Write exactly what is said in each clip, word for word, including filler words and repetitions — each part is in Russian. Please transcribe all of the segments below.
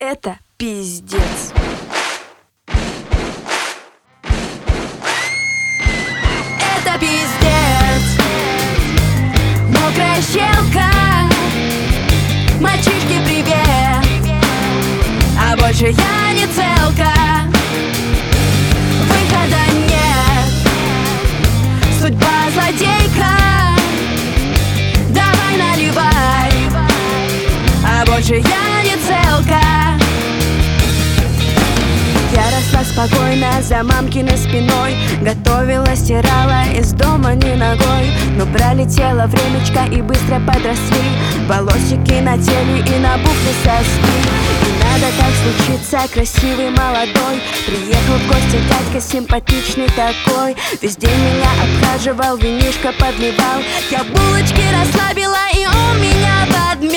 Это пиздец. Это пиздец. Мокрая щелка. Мальчишки, привет. А больше я не целка. Выхода нет. Судьба злодейка. Давай наливай. А больше я не целка. Я росла спокойно за мамкиной спиной, готовила, стирала из дома не ногой. Но пролетело времечко и быстро подросли волосики на теле и набухли соски. И надо так случиться, красивый молодой приехал в гости дядька симпатичный такой. Весь день меня обхаживал, винишко подливал. Я булочки расслабила, и он меня подмял.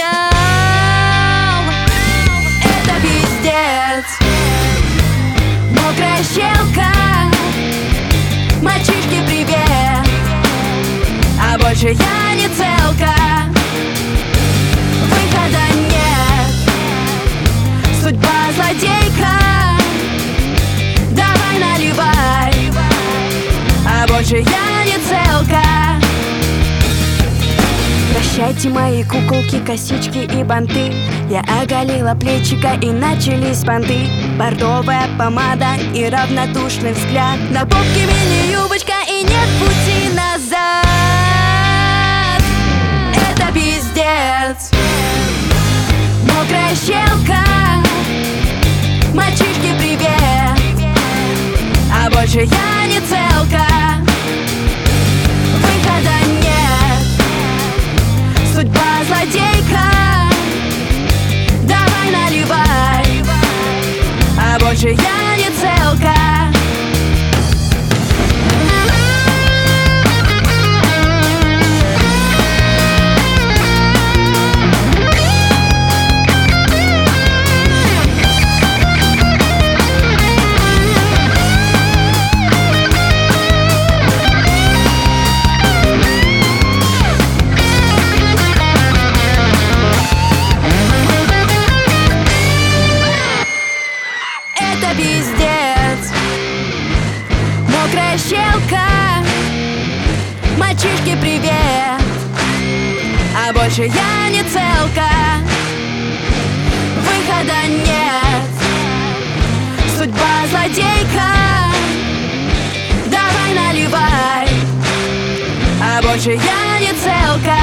Это пиздец. Мокрая щелка. Мальчишки, привет. А больше я не целка. Выхода нет. Судьба злодейка. Давай наливай. А больше я не целка. Прощайте мои куколки, косички и банты. Я оголила плечика и начались понты. Бордовая помада и равнодушный взгляд. На попке мини-юбочка и нет пути назад. Это пиздец. Мокрая щелка. Мальчишки, привет. А больше я не целка. Выхода нет. Судьба злодейка. Давай наливай. А больше я не целка. Это пиздец. Мокрая щелка. Мальчишки, привет. А больше я не целка. Выхода нет. Судьба злодейка. Давай наливай. А больше я не целка.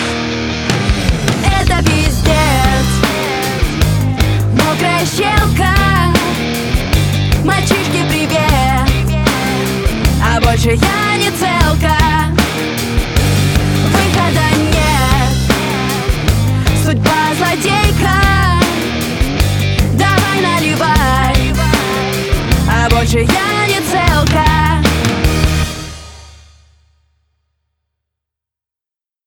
Это пиздец. Мокрая щелка. Мальчишки, привет. А больше я не целка. Выхода нет. Судьба злодейка. Давай наливай. А больше я не целка.